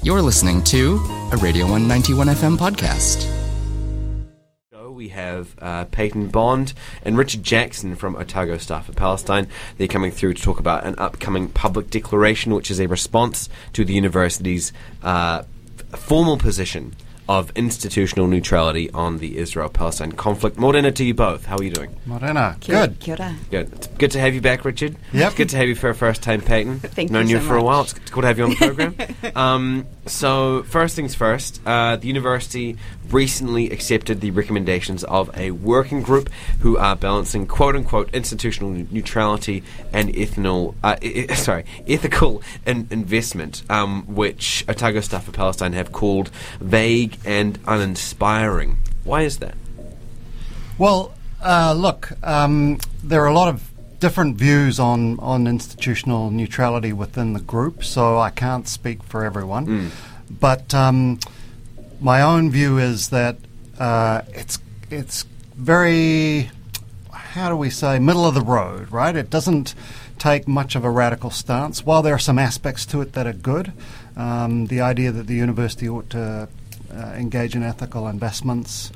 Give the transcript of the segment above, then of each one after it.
You're listening to a Radio 191 FM podcast. We have Peyton Bond and Richard Jackson from Otago Staff for Palestine. They're coming through to talk about an upcoming public declaration, which is a response to the university's formal position of institutional neutrality on the Israel-Palestine conflict. Morena to you both. How are you doing? Morena. Good. Kia ora. Good. It's good to have you back, Richard. Yep. It's good to have you for a first time, Peyton. Thank Known you you so for a much. while. It's good to have you on the program. So, first things first, the university recently accepted the recommendations of a working group who are balancing quote-unquote institutional neutrality and ethical investment, which Otago Staff for Palestine have called vague and uninspiring. Why is that? Well, look, there are a lot of different views on institutional neutrality within the group, so I can't speak for everyone. But my own view is that it's very, how do we say, middle of the road, right? It doesn't take much of a radical stance. While there are some aspects to it that are good, the idea that the university ought to engage in ethical investments,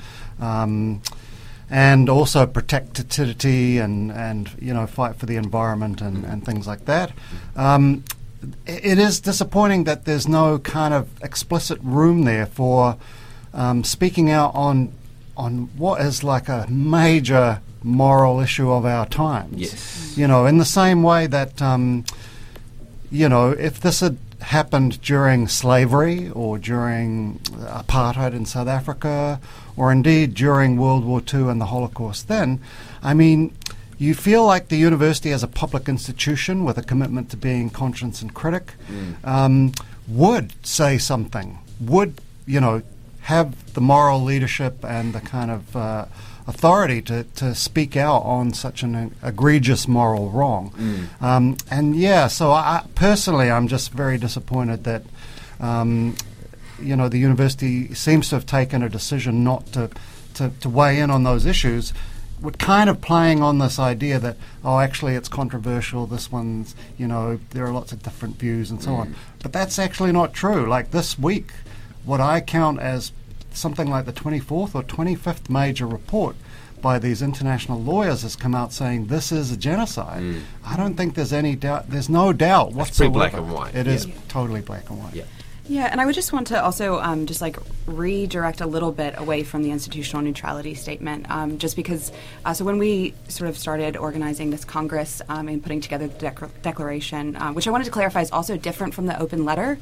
and also protectivity and fight for the environment and things like that. It is disappointing that there's no kind of explicit room there for speaking out on what is like a major moral issue of our times. Yes. In the same way that, if this had happened during slavery or during apartheid in South Africa or indeed during World War II and the Holocaust then, I mean, you feel like the university as a public institution with a commitment to being conscience and critic would say something, would, have the moral leadership and the kind of authority to speak out on such an egregious moral wrong. So I personally, I'm just very disappointed that, the university seems to have taken a decision not to weigh in on those issues. We're kind of playing on this idea that, actually it's controversial, this one's, there are lots of different views and so on. But that's actually not true. Like this week, what I count as something like the 24th or 25th major report by these international lawyers has come out saying this is a genocide. I don't think there's any doubt. There's no doubt whatsoever. It's pretty black and white. It is totally black and white. Yeah. Yeah, and I would just want to also redirect a little bit away from the institutional neutrality statement, just because, so when we sort of started organizing this Congress and putting together the declaration, which I wanted to clarify is also different from the open letter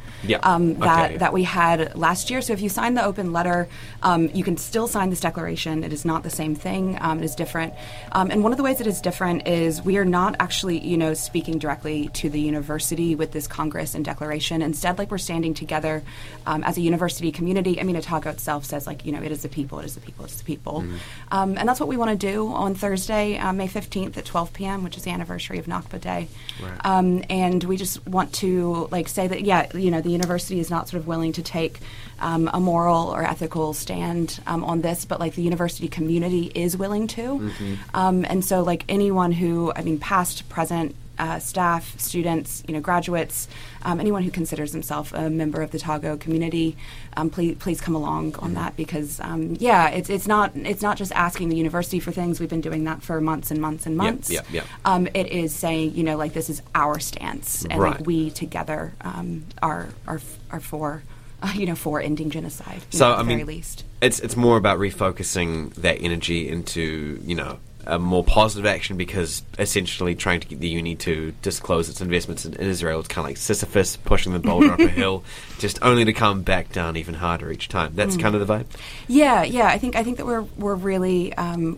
that we had last year. So if you sign the open letter, you can still sign this declaration. It is not the same thing. It is different. And one of the ways it is different is we are not actually, speaking directly to the university with this Congress and declaration. Instead, we're standing together as a university community. I mean, Otago itself says, it is the people, it is the people, it's the people. And that's what we want to do on Thursday, May 15th at 12 p.m., which is the anniversary of Nakba Day. Right. And we just want to, say that, the university is not sort of willing to take a moral or ethical stand on this, but, the university community is willing to. And so, anyone who, past, present, staff, students, graduates, anyone who considers himself a member of the Otago community, please come along on that because, it's not just asking the university for things. We've been doing that for months and months and months. It is saying, this is our stance, and we together are for. For ending genocide. At the very least, it's more about refocusing that energy into a more positive action, because essentially trying to get the uni to disclose its investments in Israel, it's kind of like Sisyphus pushing the boulder up a hill, just only to come back down even harder each time. That's kind of the vibe. Yeah. I think that we're really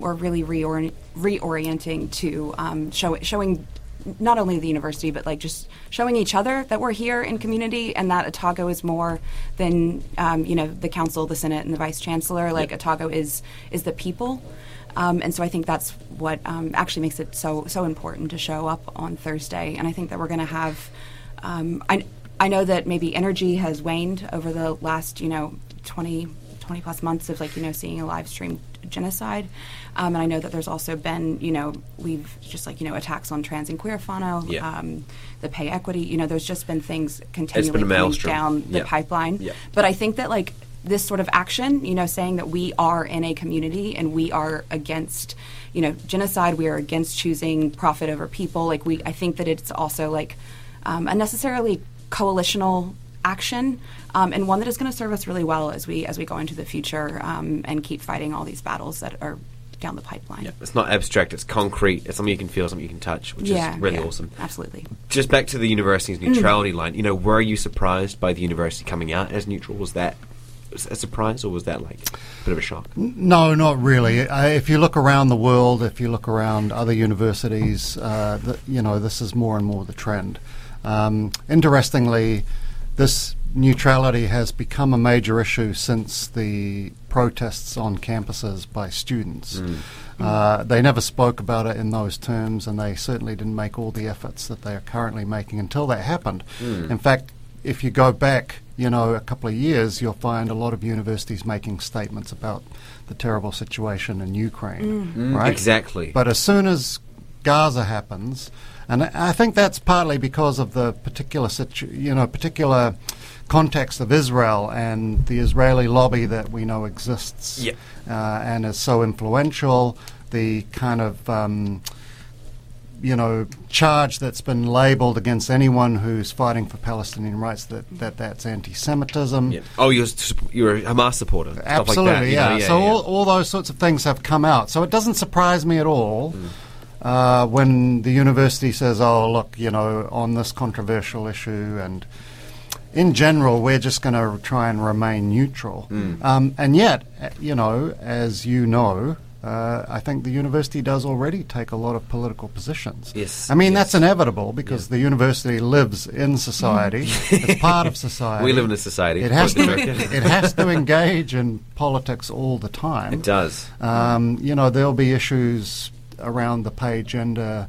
reorienting to showing not only the university, but just showing each other that we're here in community, and that Otago is more than the council, the Senate, and the vice chancellor. Otago is the people. And so I think that's what actually makes it so important to show up on Thursday. And I think that we're going to have I know that maybe energy has waned over the last 20 plus months of seeing a live stream genocide. And I know that there's also been, we've just attacks on trans and queer whānau, the pay equity. There's just been things continually coming down the pipeline. Yeah. But I think that this sort of action, saying that we are in a community and we are against, genocide, we are against choosing profit over people. I think that it's also a necessarily coalitional action, and one that is going to serve us really well as we go into the future and keep fighting all these battles that are down the pipeline. Yeah, it's not abstract, it's concrete, it's something you can feel, something you can touch, which is really awesome. Absolutely. Just back to the university's neutrality line, were you surprised by the university coming out as neutral? Was that a surprise, or was that a bit of a shock? No, not really. If you look around the world, if you look around other universities, this is more and more the trend. Interestingly, this neutrality has become a major issue since the protests on campuses by students. They never spoke about it in those terms, and they certainly didn't make all the efforts that they are currently making until that happened. In fact, if you go back, a couple of years, you'll find a lot of universities making statements about the terrible situation in Ukraine, right? Exactly. But as soon as Gaza happens, and I think that's partly because of the particular particular context of Israel and the Israeli lobby that we know exists and is so influential, the kind of charge that's been labelled against anyone who's fighting for Palestinian rights, that's anti-Semitism. Yeah. Oh, you're a Hamas supporter. Absolutely, stuff like that. So all those sorts of things have come out. So it doesn't surprise me at all when the university says, oh, look, on this controversial issue, and in general, we're just going to try and remain neutral. And yet, as you know, I think the university does already take a lot of political positions. Yes. I mean, that's inevitable because the university lives in society. It's part of society. We live in a society. It has to engage in politics all the time. It does. There'll be issues around the pay gender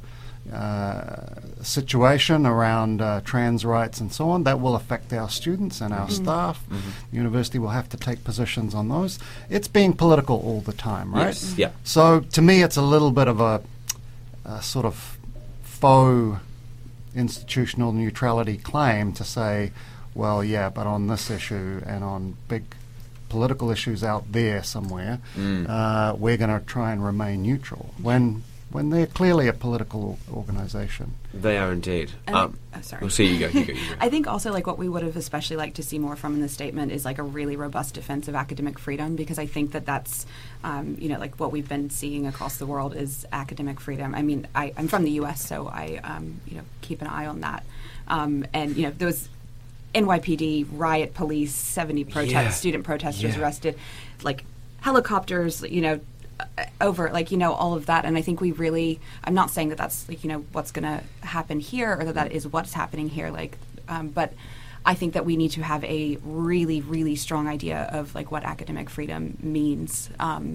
situation, around trans rights and so on, that will affect our students and our staff. The university will have to take positions on those. It's being political all the time, right? Yes. Yeah. So to me, it's a little bit of a sort of faux institutional neutrality claim to say, well, yeah, but on this issue and on big political issues out there somewhere, we're going to try and remain neutral when they're clearly a political organisation. They are indeed. Sorry. We'll see. You go. I think also what we would have especially liked to see more from in this statement is a really robust defense of academic freedom, because I think that's what we've been seeing across the world is academic freedom. I mean, I'm from the U.S., so I keep an eye on that. And there was NYPD riot police, 70 student protesters arrested, helicopters, over all of that. And I think I'm not saying that that's what's going to happen here, or that is what's happening here, but I think that we need to have a really, really strong idea of what academic freedom means,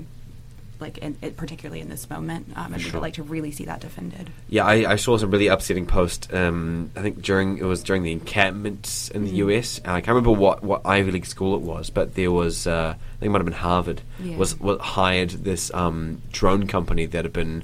particularly in this moment, and we would like to really see that defended. Yeah, I saw some really upsetting post. I think during the encampments in the US. I can't remember what Ivy League school it was, but there was I think it might have been Harvard was hired this drone company that had been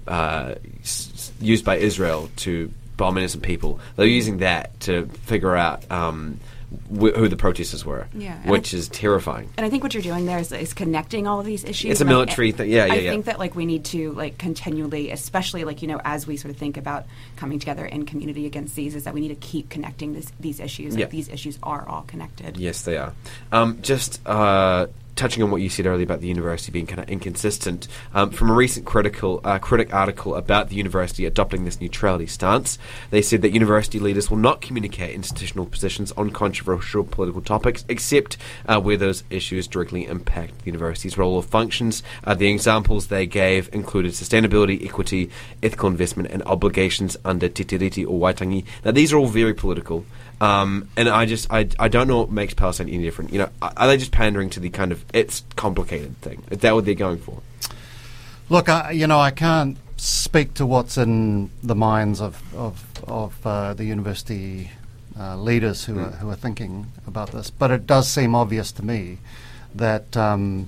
used by Israel to bomb innocent people. They were using that to figure out who the protesters were, which is terrifying. And I think what you're doing there is connecting all of these issues. It's a military thing. I think that we need to continually, especially as we sort of think about coming together in community against these, is that we need to keep connecting these issues. These issues are all connected. Yes, they are. Just touching on what you said earlier about the university being kind of inconsistent, from a recent critic article about the university adopting this neutrality stance, they said that university leaders will not communicate institutional positions on controversial political topics, except where those issues directly impact the university's role or functions. The examples they gave included sustainability, equity, ethical investment, and obligations under Te Tiriti or Waitangi. Now, these are all very political. And I don't know what makes Palestine any different. Are they just pandering to the kind of it's complicated thing? Is that what they're going for? Look, I can't speak to what's in the minds of the university leaders who are thinking about this, but it does seem obvious to me that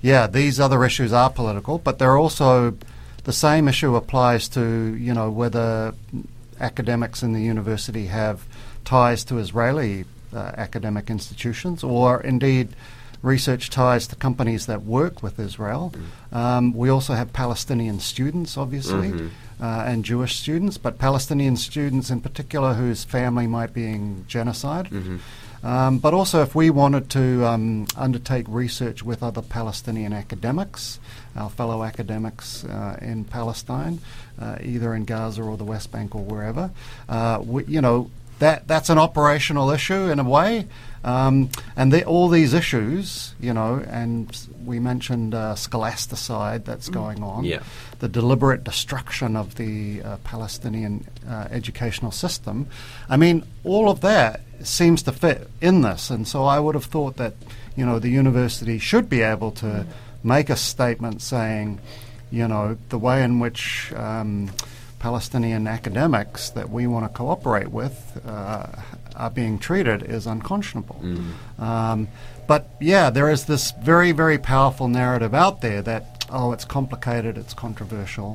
yeah, these other issues are political, but they're also the same issue applies to, whether academics in the university have ties to Israeli academic institutions or indeed research ties to companies that work with Israel. We also have Palestinian students, obviously, and Jewish students, but Palestinian students in particular whose family might be in genocide. But also if we wanted to undertake research with other Palestinian academics, our fellow academics in Palestine, either in Gaza or the West Bank or wherever, that's an operational issue in a way. And all these issues, and we mentioned scholasticide that's going on, the deliberate destruction of the Palestinian educational system. I mean, all of that seems to fit in this. And so I would have thought that, the university should be able to make a statement saying, the way in which Palestinian academics that we want to cooperate with are being treated is unconscionable. But yeah, there is this very, very powerful narrative out there that, it's complicated, it's controversial.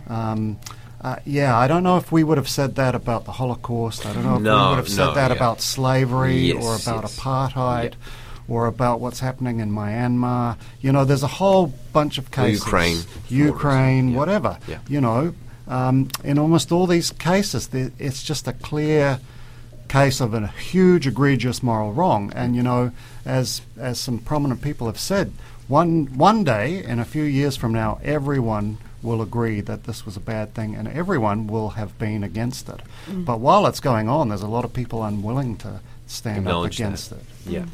I don't know if we would have said that about the Holocaust. I don't know if we would have said that about slavery or about apartheid or about what's happening in Myanmar. There's a whole bunch of cases. Ukraine, whatever. In almost all these cases, it's just a clear case of a huge, egregious moral wrong. And, as some prominent people have said, one day, in a few years from now, everyone will agree that this was a bad thing and everyone will have been against it. But while it's going on, there's a lot of people unwilling to stand up against it.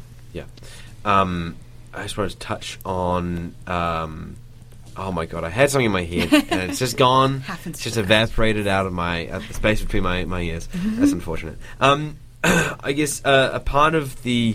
I just wanted to touch on... oh my God! I had something in my head and it's just gone. It's just evaporated out of the space between my ears. That's unfortunate. I guess a part of the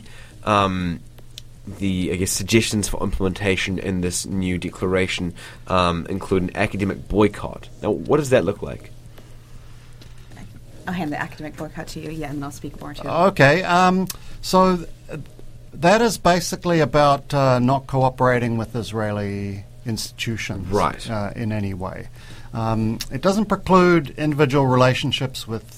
suggestions for implementation in this new declaration include an academic boycott. Now, what does that look like? I'll hand the academic boycott to you, and I'll speak more to it. Okay. So that is basically about not cooperating with Israeli institutions in any way. It doesn't preclude individual relationships with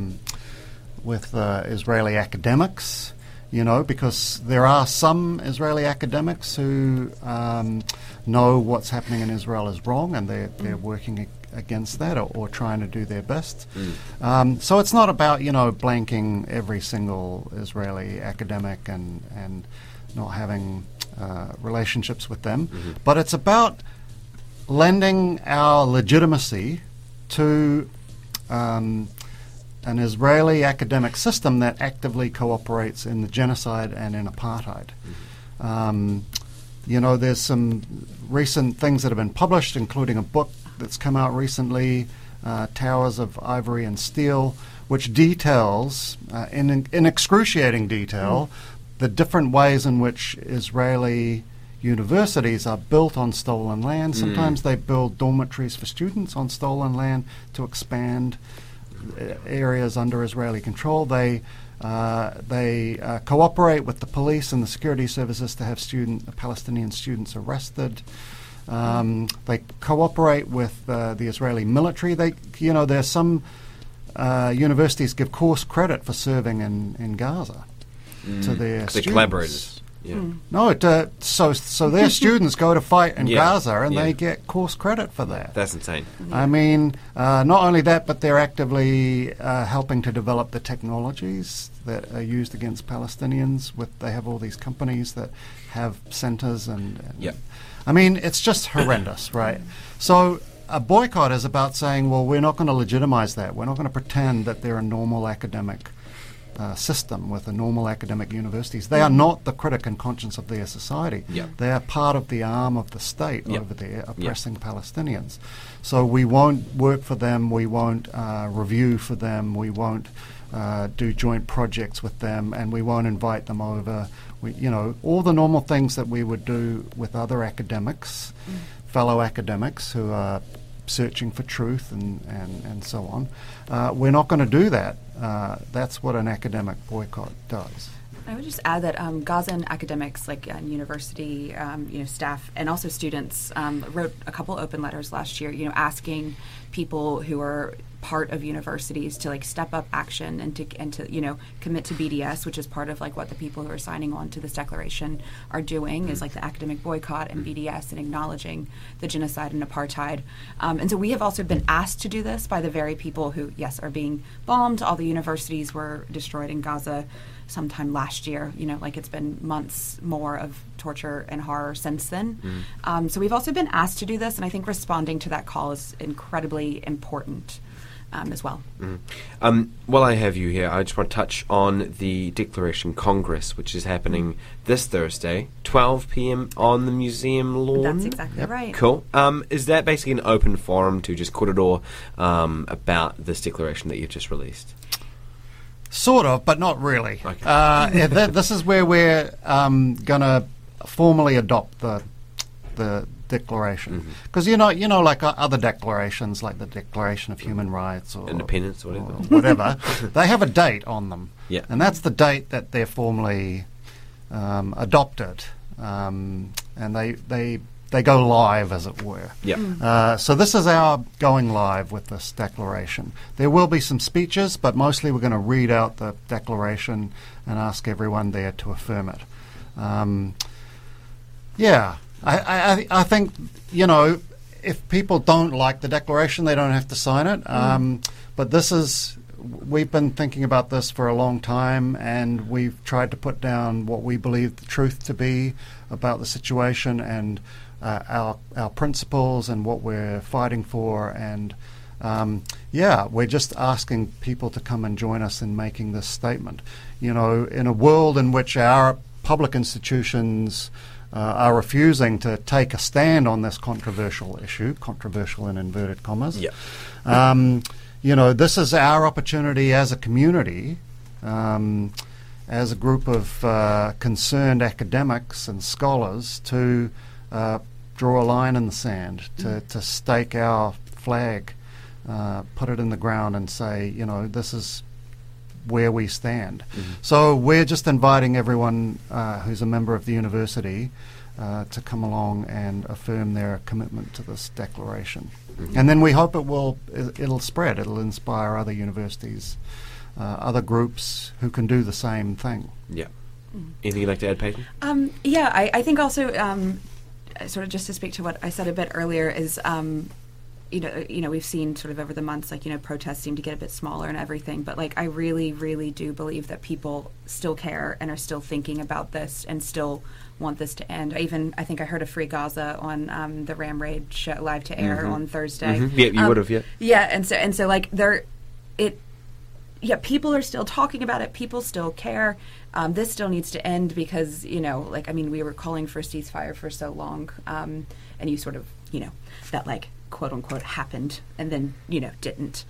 Israeli academics, because there are some Israeli academics who know what's happening in Israel is wrong and they're working against that or trying to do their best. So it's not about, blanking every single Israeli academic and not having relationships with them, but it's about lending our legitimacy to an Israeli academic system that actively cooperates in the genocide and in apartheid. There's some recent things that have been published, including a book that's come out recently, Towers of Ivory and Steel, which details, in excruciating detail, the different ways in which Israeli universities are built on stolen land. Sometimes they build dormitories for students on stolen land to expand areas under Israeli control. They cooperate with the police and the security services to have Palestinian students arrested. They cooperate with the Israeli military. There's some universities give course credit for serving in Gaza to their students. Collaborators. No, so their students go to fight in Gaza and they get course credit for that. That's insane. I mean, not only that, but they're actively helping to develop the technologies that are used against Palestinians. They have all these companies that have centers and I mean, it's just horrendous, right? So a boycott is about saying, well, we're not going to legitimize that. We're not going to pretend that they're a normal academic system with a normal academic universities. They are not the critic and conscience of their society. They are part of the arm of the state over there oppressing Palestinians. So we won't work for them. We won't review for them. We won't do joint projects with them, and we won't invite them over. All the normal things that we would do with other academics, fellow academics who are searching for truth and so on. We're not going to do that. That's what an academic boycott does. I would just add that Gazan academics, like university, staff, and also students, wrote a couple open letters last year, asking people who are part of universities to step up action and to commit to BDS, which is part of what the people who are signing on to this declaration are doing, is the academic boycott and BDS and acknowledging the genocide and apartheid. And so we have also been asked to do this by the very people who, yes, are being bombed. All the universities were destroyed in Gaza sometime last year. It's been months more of torture and horror since then. So we've also been asked to do this, and I think responding to that call is incredibly important as well. While I have you here, I just want to touch on the Declaration Congress, which is happening this Thursday, 12 p.m. on the museum lawn. That's exactly right. Cool. Is that basically an open forum to just korero about this declaration that you've just released? Sort of, but not really. Okay. This is where we're going to formally adopt the declaration, because like other declarations, like the Declaration of Human Rights or Independence or whatever, they have a date on them, Yeah. and that's the date that they're formally adopted, and they go live, as it were. Yeah. So this is our going live with this declaration. There will be some speeches, but mostly we're going to read out the declaration and ask everyone there to affirm it. I think, if people don't like the declaration, they don't have to sign it. But we've been thinking about this for a long time, and we've tried to put down what we believe the truth to be about the situation and our principles and what we're fighting for. And we're just asking people to come and join us in making this statement. In a world in which our public institutions are refusing to take a stand on this controversial issue, controversial in inverted commas. Yeah. This is our opportunity as a community, as a group of concerned academics and scholars, to draw a line in the sand, to stake our flag, put it in the ground and say, this is where we stand. So we're just inviting everyone who's a member of the university to come along and affirm their commitment to this declaration. And then we hope it'll spread. It'll inspire other universities, other groups who can do the same thing. Yeah. Anything you'd like to add, Peyton? I think also, sort of just to speak to what I said a bit earlier, is we've seen sort of over the months, protests seem to get a bit smaller and everything, but I really, really do believe that people still care and are still thinking about this and still want this to end. I think I heard a Free Gaza on the Ram Raid show, live to air on Thursday. Yeah, you would have, yeah. Yeah, and so people are still talking about it. People still care. This still needs to end because, we were calling for a ceasefire for so long, and you sort of, that quote unquote happened and then didn't.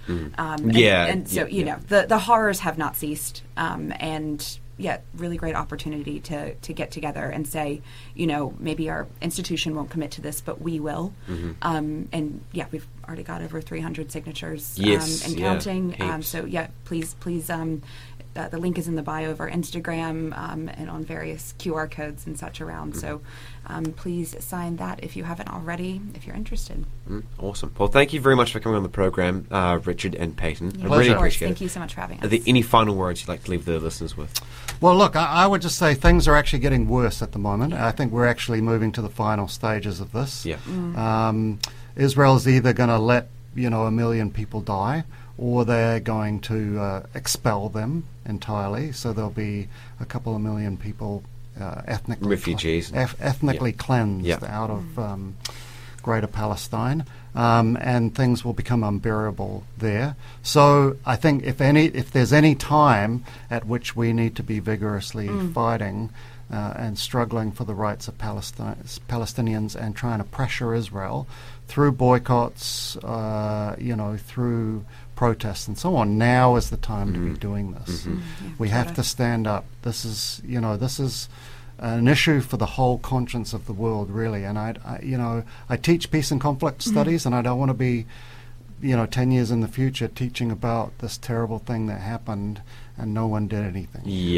The horrors have not ceased, and really great opportunity to get together and say, maybe our institution won't commit to this, but we will. We've already got over 300 signatures and counting. Please. The link is in the bio of our Instagram and on various QR codes and such around. So please sign that if you haven't already, if you're interested. Awesome. Well, thank you very much for coming on the program, Richard and Peyton. I Pleasure. really appreciate it. Thank you so much for having us. Are there any final words you'd like to leave the listeners with? Well, look, I would just say things are actually getting worse at the moment. I think we're actually moving to the final stages of this. Yeah. Israel's either going to let, 1 million people die, or they're going to expel them entirely. So there'll be a couple of million people ethnically refugees, ethnically cleansed out of Greater Palestine, and things will become unbearable there. So I think if there's any time at which we need to be vigorously fighting and struggling for the rights of Palestinians and trying to pressure Israel through boycotts, through protests and so on, now is the time to be doing this. We have to stand up. This is an issue for the whole conscience of the world, really. And I teach peace and conflict studies, and I don't want to be 10 years in the future teaching about this terrible thing that happened and no one did anything. Yeah.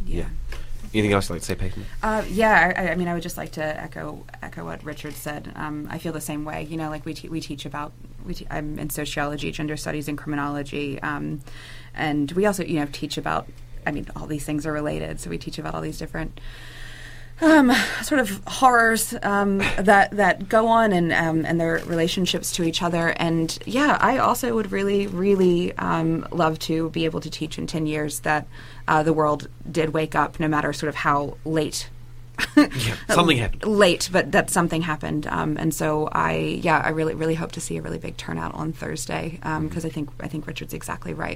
Yeah. Anything else you'd like to say, Peyton? I mean, I would just like to echo what Richard said. I feel the same way. You know, like we teach about. I'm in sociology, gender studies, and criminology, and we also teach about. I mean, all these things are related, so we teach about all these different sort of horrors that go on and their relationships to each other. And I also would really, really love to be able to teach in 10 years that the world did wake up, no matter sort of how late. Something happened. Late, but that something happened. And so I really, really hope to see a really big turnout on Thursday because I think Richard's exactly right.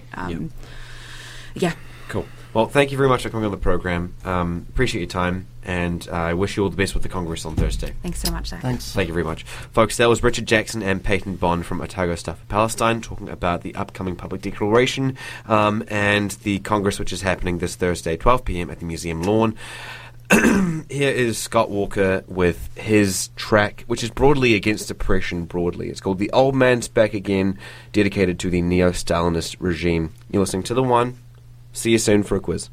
Cool. Well, thank you very much for coming on the program. Appreciate your time, and I wish you all the best with the Congress on Thursday. Thanks so much, Zach. Thanks. Thank you very much. Folks, that was Richard Jackson and Peyton Bond from Otago Stuff for Palestine talking about the upcoming public declaration and the Congress, which is happening this Thursday, 12 p.m. at the Museum Lawn. Here is Scott Walker with his track, which is broadly against oppression broadly. It's called The Old Man's Back Again, dedicated to the neo-Stalinist regime. You're listening to The One. See you soon for a quiz.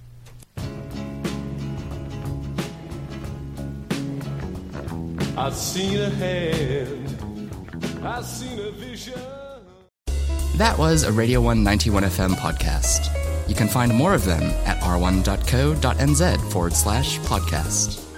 I've seen a hand, I've seen a vision. That was a Radio 191 FM podcast. You can find more of them at r1.co.nz/podcast.